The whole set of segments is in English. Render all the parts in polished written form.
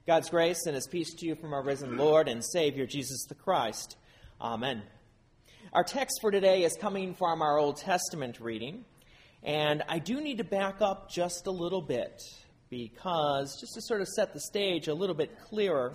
God's grace and His peace to you from our risen Lord and Savior, Jesus the Christ. Amen. Our text for today is coming from our Old Testament reading, and I do need to back up just a little bit because, just to sort of set the stage a little bit clearer,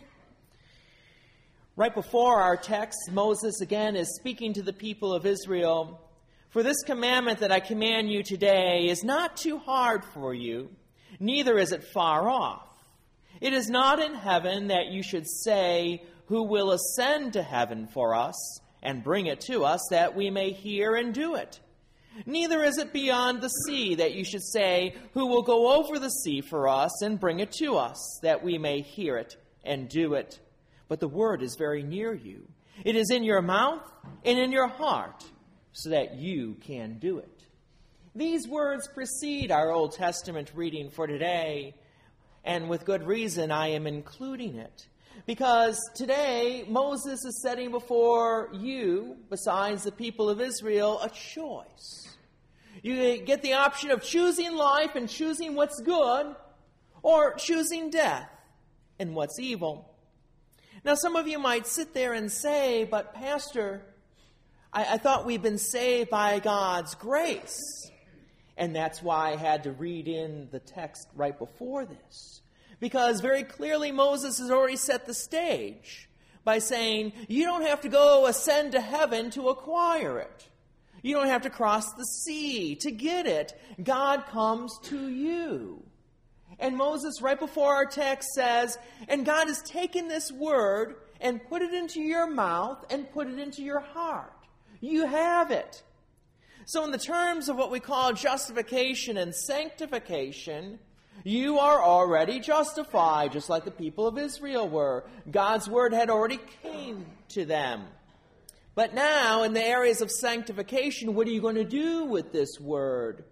right before our text, Moses again is speaking to the people of Israel. For this commandment that I command you today is not too hard for you, neither is it far off. It is not in heaven that you should say, who will ascend to heaven for us and bring it to us that we may hear and do it. Neither is it beyond the sea that you should say, who will go over the sea for us and bring it to us that we may hear it and do it. But the word is very near you. It is in your mouth and in your heart, so that you can do it. These words precede our Old Testament reading for today, and with good reason I am including it. Because today Moses is setting before you, besides the people of Israel, a choice. You get the option of choosing life and choosing what's good, or choosing death and what's evil. Now some of you might sit there and say, but Pastor, I thought we'd been saved by God's grace. And that's why I had to read in the text right before this. Because very clearly Moses has already set the stage by saying, you don't have to go ascend to heaven to acquire it. You don't have to cross the sea to get it. God comes to you. And Moses, right before our text, says, and God has taken this word and put it into your mouth and put it into your heart. You have it. So in the terms of what we call justification and sanctification, you are already justified, just like the people of Israel were. God's word had already came to them. But now, in the areas of sanctification, what are you going to do with this word?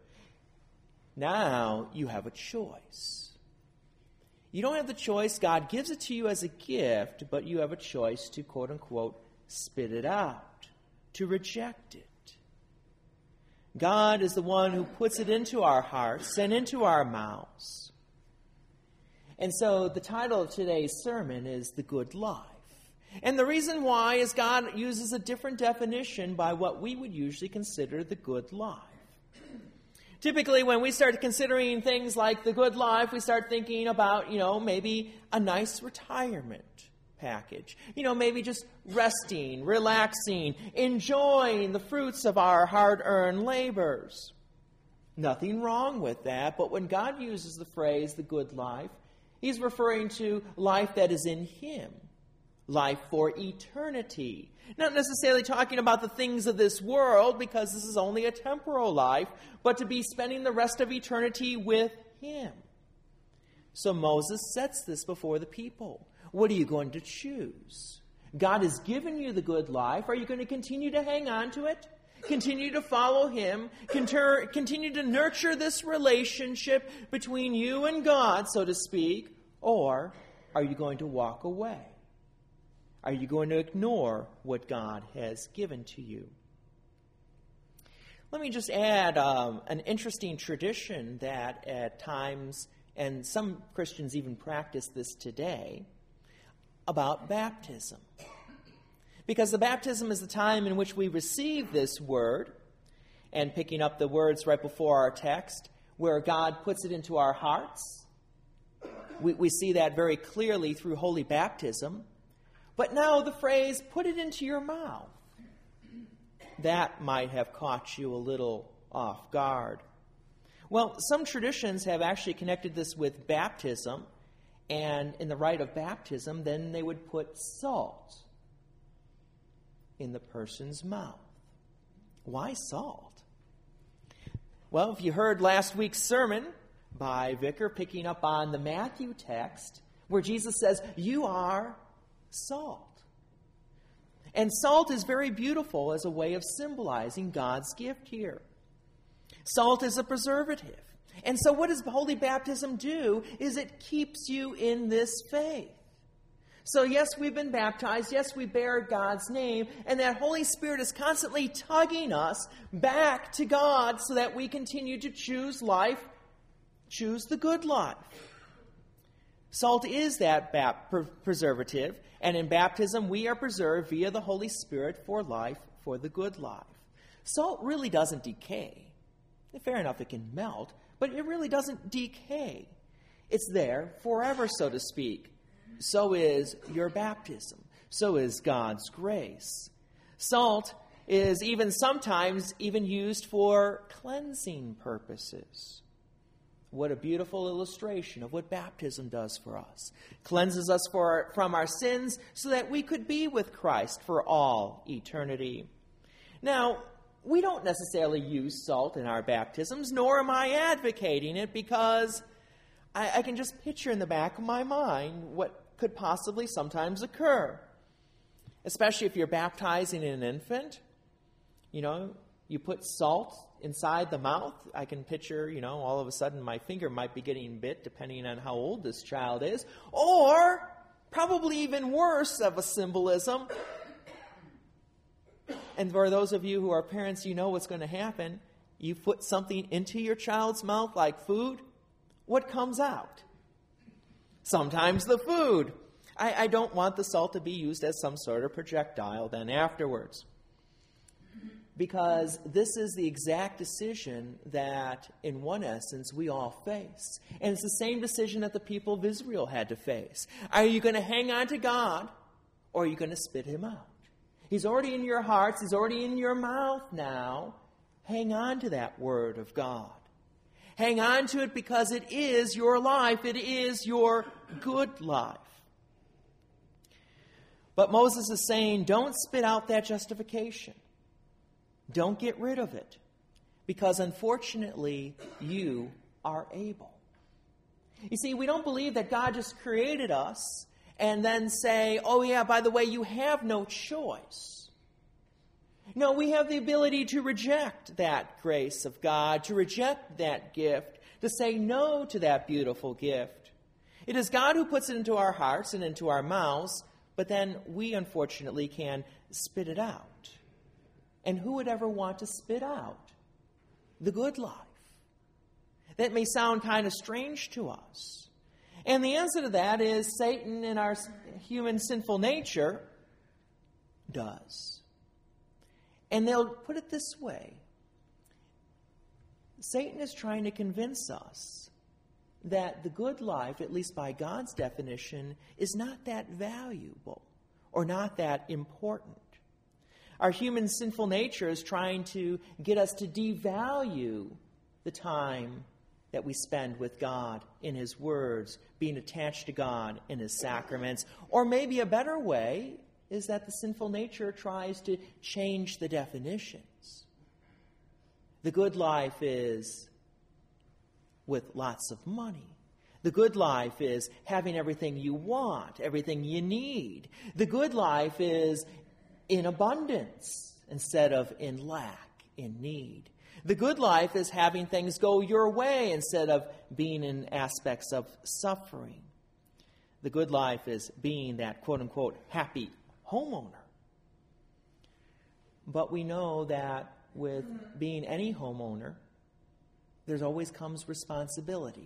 Now you have a choice. You don't have the choice. God gives it to you as a gift, but you have a choice to, quote unquote, spit it out, to reject it. God is the one who puts it into our hearts and into our mouths. And so the title of today's sermon is The Good Life. And the reason why is God uses a different definition by what we would usually consider the good life. Typically, when we start considering things like the good life, we start thinking about, maybe a nice retirement package. Maybe just resting, relaxing, enjoying the fruits of our hard-earned labors. Nothing wrong with that, but when God uses the phrase, the good life, He's referring to life that is in Him, life for eternity. Not necessarily talking about the things of this world, because this is only a temporal life, but to be spending the rest of eternity with Him. So Moses sets this before the people. What are you going to choose? God has given you the good life. Are you going to continue to hang on to it? Continue to follow Him? Continue to nurture this relationship between you and God, so to speak? Or are you going to walk away? Are you going to ignore what God has given to you? Let me just add an interesting tradition that at times, and some Christians even practice this today, about baptism. Because the baptism is the time in which we receive this word, and picking up the words right before our text, where God puts it into our hearts. We see that very clearly through holy baptism. But now the phrase, put it into your mouth, that might have caught you a little off guard. Well, some traditions have actually connected this with baptism, and in the rite of baptism, then they would put salt in the person's mouth. Why salt? Well, if you heard last week's sermon by Vicar picking up on the Matthew text, where Jesus says, you are salt. And salt is very beautiful as a way of symbolizing God's gift here. Salt is a preservative. And so what does holy baptism do is it keeps you in this faith. So yes, we've been baptized. Yes, we bear God's name. And that Holy Spirit is constantly tugging us back to God so that we continue to choose life, choose the good life. Salt is that preservative, and in baptism we are preserved via the Holy Spirit for life, for the good life. Salt really doesn't decay. Fair enough, it can melt, but it really doesn't decay. It's there forever, so to speak. So is your baptism. So is God's grace. Salt is sometimes used for cleansing purposes. What a beautiful illustration of what baptism does for us. Cleanses us from our sins so that we could be with Christ for all eternity. Now, we don't necessarily use salt in our baptisms, nor am I advocating it, because I can just picture in the back of my mind what could possibly sometimes occur. Especially if you're baptizing an infant. You put salt inside the mouth. I can picture, all of a sudden my finger might be getting bit depending on how old this child is. Or, probably even worse of a symbolism, and for those of you who are parents, you know what's going to happen. You put something into your child's mouth like food. What comes out? Sometimes the food. I don't want the salt to be used as some sort of projectile then afterwards. Because this is the exact decision that, in one essence, we all face. And it's the same decision that the people of Israel had to face. Are you going to hang on to God, or are you going to spit him out? He's already in your hearts. He's already in your mouth now. Hang on to that word of God. Hang on to it because it is your life. It is your good life. But Moses is saying, don't spit out that justification. Don't get rid of it. Because unfortunately, you are able. You see, we don't believe that God just created us and then say, oh yeah, by the way, you have no choice. No, we have the ability to reject that grace of God, to reject that gift, to say no to that beautiful gift. It is God who puts it into our hearts and into our mouths, but then we, unfortunately, can spit it out. And who would ever want to spit out the good life? That may sound kind of strange to us. And the answer to that is Satan, in our human sinful nature, does. And they'll put it this way. Satan is trying to convince us that the good life, at least by God's definition, is not that valuable or not that important. Our human sinful nature is trying to get us to devalue the time that we spend with God in His words, being attached to God in His sacraments. Or maybe a better way is that the sinful nature tries to change the definitions. The good life is with lots of money. The good life is having everything you want, everything you need. The good life is in abundance instead of in lack, in need. The good life is having things go your way instead of being in aspects of suffering. The good life is being that quote-unquote happy homeowner. But we know that with being any homeowner, there always comes responsibility.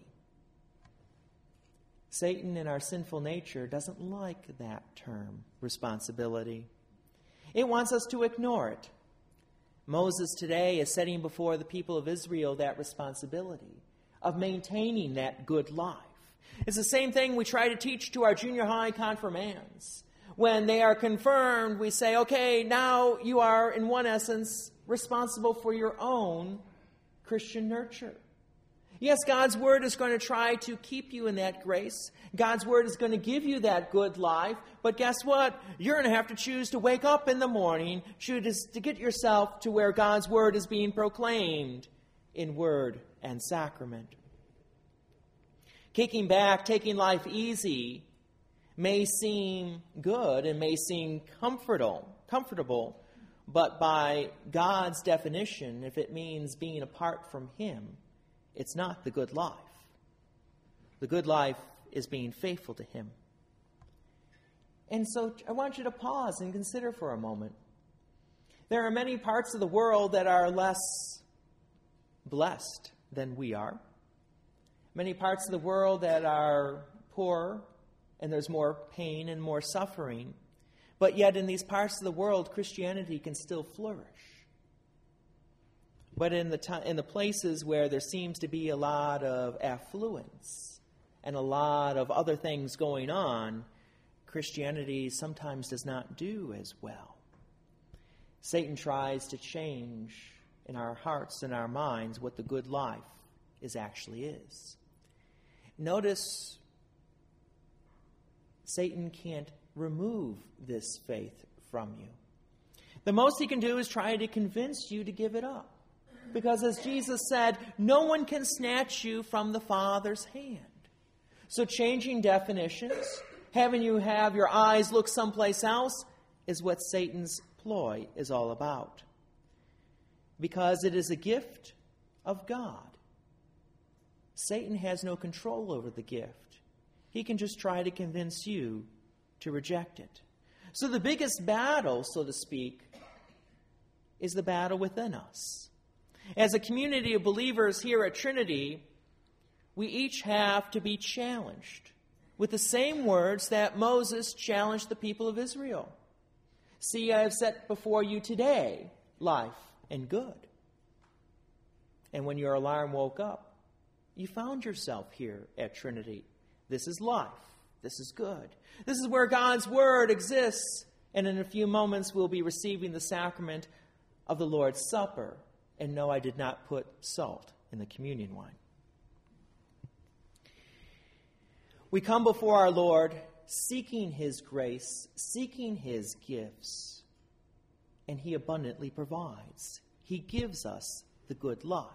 Satan, in our sinful nature, doesn't like that term, responsibility. It wants us to ignore it. Moses today is setting before the people of Israel that responsibility of maintaining that good life. It's the same thing we try to teach to our junior high confirmands. When they are confirmed, we say, okay, now you are, in one essence, responsible for your own Christian nurture. Yes, God's Word is going to try to keep you in that grace. God's Word is going to give you that good life. But guess what? You're going to have to choose to wake up in the morning, choose to get yourself to where God's Word is being proclaimed in word and sacrament. Kicking back, taking life easy may seem good and may seem comfortable, but by God's definition, if it means being apart from Him, it's not the good life. The good life is being faithful to Him. And so I want you to pause and consider for a moment. There are many parts of the world that are less blessed than we are. Many parts of the world that are poorer, and there's more pain and more suffering. But yet in these parts of the world, Christianity can still flourish. But in the places where there seems to be a lot of affluence and a lot of other things going on, Christianity sometimes does not do as well. Satan tries to change in our hearts and our minds what the good life actually is. Notice Satan can't remove this faith from you. The most he can do is try to convince you to give it up. Because as Jesus said, no one can snatch you from the Father's hand. So changing definitions, having you have your eyes look someplace else, is what Satan's ploy is all about. Because it is a gift of God. Satan has no control over the gift. He can just try to convince you to reject it. So the biggest battle, so to speak, is the battle within us. As a community of believers here at Trinity, we each have to be challenged with the same words that Moses challenged the people of Israel. See, I have set before you today life and good. And when your alarm woke up, you found yourself here at Trinity. This is life. This is good. This is where God's Word exists. And in a few moments, we'll be receiving the sacrament of the Lord's Supper. And no, I did not put salt in the communion wine. We come before our Lord seeking His grace, seeking His gifts, and He abundantly provides. He gives us the good life.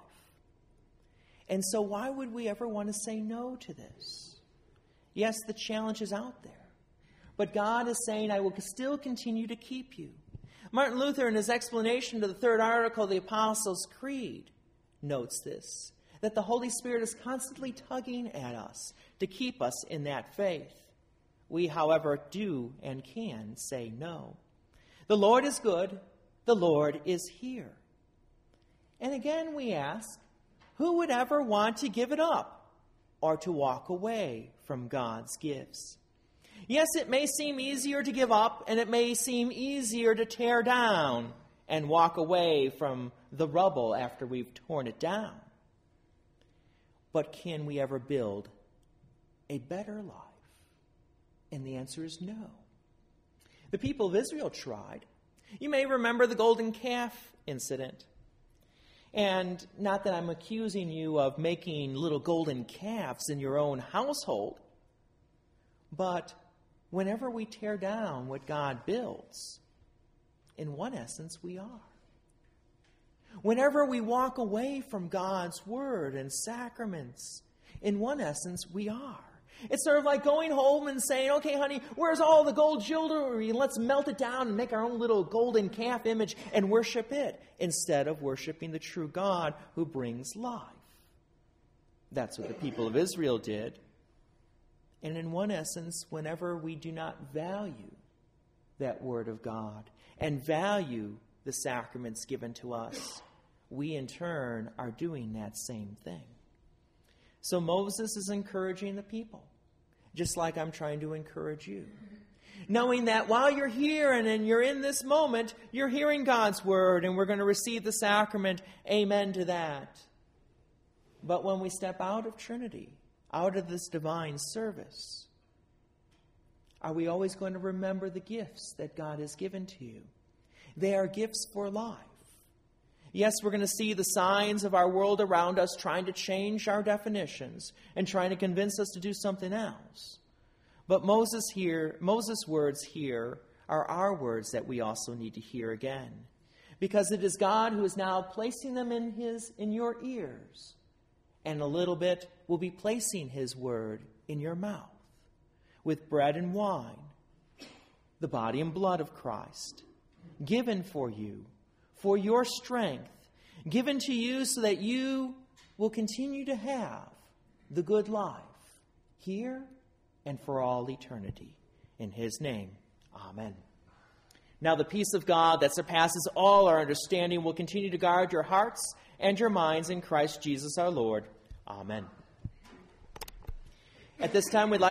And so why would we ever want to say no to this? Yes, the challenge is out there. But God is saying, I will still continue to keep you. Martin Luther, in his explanation to the third article of the Apostles' Creed, notes this, that the Holy Spirit is constantly tugging at us to keep us in that faith. We, however, do and can say no. The Lord is good. The Lord is here. And again we ask, who would ever want to give it up or to walk away from God's gifts? Yes, it may seem easier to give up, and it may seem easier to tear down and walk away from the rubble after we've torn it down. But can we ever build a better life? And the answer is no. The people of Israel tried. You may remember the golden calf incident. And not that I'm accusing you of making little golden calves in your own household, but whenever we tear down what God builds, in one essence we are. Whenever we walk away from God's word and sacraments, in one essence we are. It's sort of like going home and saying, okay, honey, where's all the gold jewelry? Let's melt it down and make our own little golden calf image and worship it, instead of worshiping the true God who brings life. That's what the people of Israel did. And in one essence, whenever we do not value that word of God and value the sacraments given to us, we in turn are doing that same thing. So Moses is encouraging the people, just like I'm trying to encourage you. Knowing that while you're here and you're in this moment, you're hearing God's word and we're going to receive the sacrament. Amen to that. But when we step out of Trinity, out of this divine service, are we always going to remember the gifts that God has given to you? They are gifts for life. Yes, we're going to see the signs of our world around us trying to change our definitions and trying to convince us to do something else. But Moses' words here are our words that we also need to hear again. Because it is God who is now placing them in your ears. And a little bit will be placing His word in your mouth. With bread and wine, the body and blood of Christ, given for you, for your strength, given to you so that you will continue to have the good life here and for all eternity. In His name, amen. Now the peace of God that surpasses all our understanding will continue to guard your hearts and your minds in Christ Jesus our Lord. Amen. At this time, we'd like